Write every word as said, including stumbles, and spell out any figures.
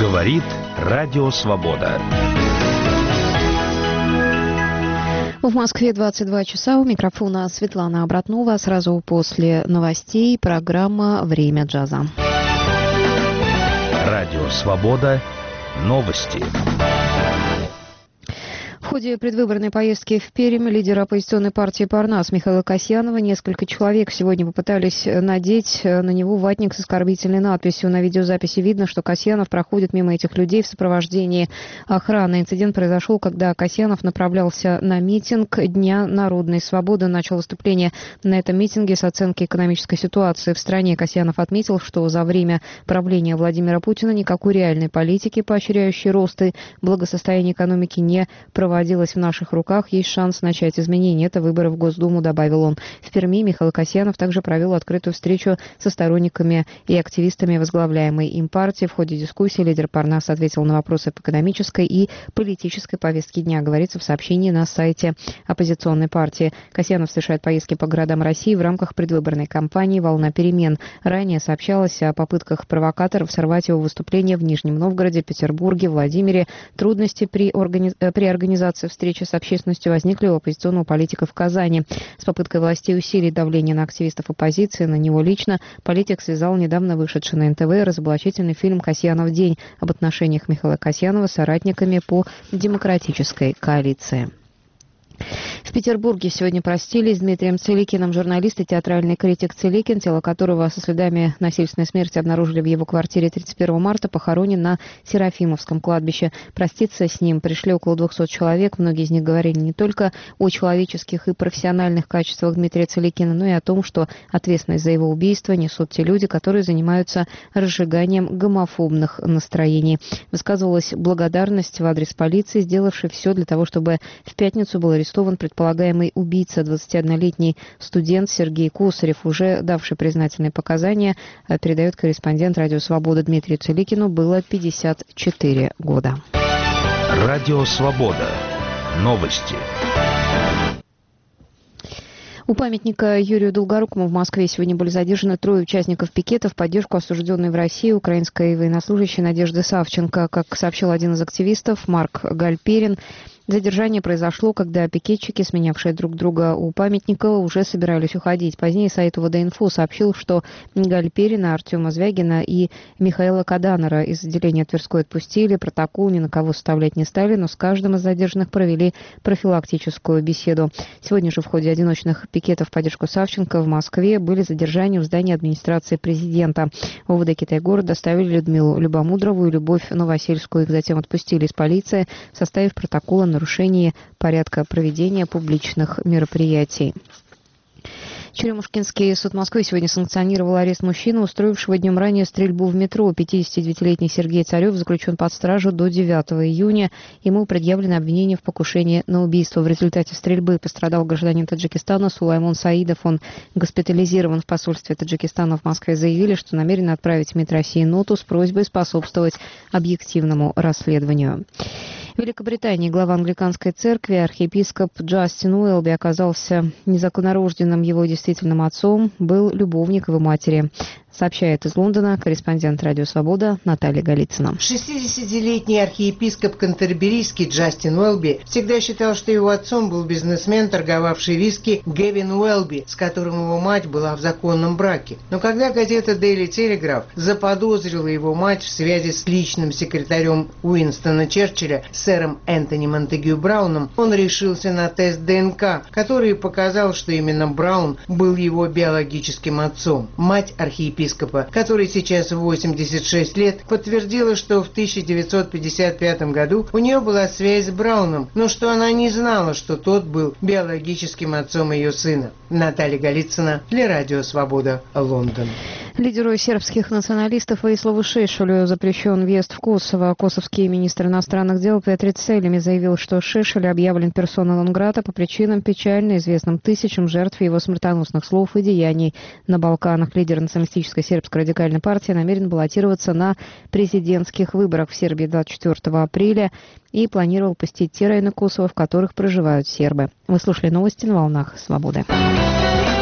Говорит Радио Свобода. В Москве двадцать два часа. У микрофона Светлана Обратнова. Сразу после новостей программа «Время джаза». Радио Свобода. Новости. В ходе предвыборной поездки в Пермь лидера оппозиционной партии «Парнас» Михаила Касьянова несколько человек сегодня попытались надеть на него ватник с оскорбительной надписью. На видеозаписи видно, что Касьянов проходит мимо этих людей в сопровождении охраны. Инцидент произошел, когда Касьянов направлялся на митинг Дня народной свободы. Начал выступление на этом митинге с оценки экономической ситуации в стране. Касьянов отметил, что за время правления Владимира Путина никакой реальной политики, поощряющей рост и благосостояние экономики, не проводилось. в наших руках, есть шанс начать изменения. Это выборы в Госдуму, добавил он. В Перми Михаил Касьянов также провел открытую встречу со сторонниками и активистами возглавляемой им партии. В ходе дискуссии лидер Парнас ответил на вопросы по экономической и политической повестке дня, говорится в сообщении на сайте оппозиционной партии. Касьянов совершает поездки по городам России в рамках предвыборной кампании «Волна перемен». Ранее сообщалось о попытках провокаторов сорвать его выступление в Нижнем Новгороде, Петербурге, Владимире. Трудности при, органи... при организации встречи с общественностью возникли у оппозиционного политика в Казани. С попыткой властей усилить давление на активистов оппозиции, на него лично, политик связал недавно вышедший на эн тэ вэ разоблачительный фильм «Касьянов день» об отношениях Михаила Касьянова с соратниками по демократической коалиции. В Петербурге сегодня простились с Дмитрием Целикиным. Журналист и театральный критик Целикин, тело которого со следами насильственной смерти обнаружили в его квартире тридцать первого марта, похоронен на Серафимовском кладбище. Проститься с ним пришли около двухсот человек. Многие из них говорили не только о человеческих и профессиональных качествах Дмитрия Целикина, но и о том, что ответственность за его убийство несут те люди, которые занимаются разжиганием гомофобных настроений. Высказывалась благодарность в адрес полиции, сделавшей все для того, чтобы в пятницу был арестован предполагаемый убийца, двадцатиоднолетний студент Сергей Косарев, уже давший признательные показания, передает корреспондент «Радио Свобода» Дмитрию Целикину, было пятьдесят четыре года. Радио Свобода. Новости. У памятника Юрию Долгорукому в Москве сегодня были задержаны трое участников пикета в поддержку осужденной в России украинской военнослужащей Надежды Савченко. Как сообщил один из активистов, Марк Гальперин, задержание произошло, когда пикетчики, сменявшие друг друга у памятника, уже собирались уходить. Позднее сайт у вэ дэ инфо сообщил, что Гальперина, Артема Звягина и Михаила Каданера из отделения Тверской отпустили, протокол ни на кого составлять не стали, но с каждым из задержанных провели профилактическую беседу. Сегодня же в ходе одиночных пикетов в поддержку Савченко в Москве были задержания в здании администрации президента. В о вэ дэ Китай-город доставили Людмилу Любомудрову и Любовь Новосельскую. Их затем отпустили из полиции, составив протокол о нарушении порядка проведения публичных мероприятий. Черемушкинский суд Москвы сегодня санкционировал арест мужчины, устроившего днем ранее стрельбу в метро. пятидесятидевятилетний Сергей Царев заключен под стражу до девятого июня. Ему предъявлено обвинение в покушении на убийство. В результате стрельбы пострадал гражданин Таджикистана Сулаймон Саидов. Он госпитализирован в посольстве Таджикистана в Москве. Заявили, что намерены отправить в МИД России ноту с просьбой способствовать объективному расследованию. В Великобритании глава англиканской церкви архиепископ Джастин Уэлби оказался незаконнорожденным. Его действительным отцом был любовник его матери. Сообщает из Лондона корреспондент «Радио Свобода» Наталья Голицына. шестидесятилетний архиепископ кантерберийский Джастин Уэлби всегда считал, что его отцом был бизнесмен, торговавший виски Гевин Уэлби, с которым его мать была в законном браке. Но когда газета Daily Telegraph заподозрила его мать в связи с личным секретарем Уинстона Черчилля, сэром Энтони Монтегю Брауном, он решился на тест дэ эн ка, который показал, что именно Браун был его биологическим отцом. Мать архиепископа, который сейчас восемьдесят шесть лет, подтвердила, что в тысяча девятьсот пятьдесят пятом году у нее была связь с Брауном, но что она не знала, что тот был биологическим отцом ее сына. Наталья Голицына для «Радио Свобода», Лондон. Лидеру сербских националистов Воиславу Шешелю запрещен въезд в Косово. Косовский министр иностранных дел Петри Целеми заявил, что Шешель объявлен персона нон-грата по причинам, печально известным тысячам жертв его смертоносных слов и деяний на Балканах. Лидер националистической сербской радикальной партии намерен баллотироваться на президентских выборах в Сербии двадцать четвёртого апреля и планировал посетить те районы Косово, в которых проживают сербы. Вы слушали новости на волнах Свободы.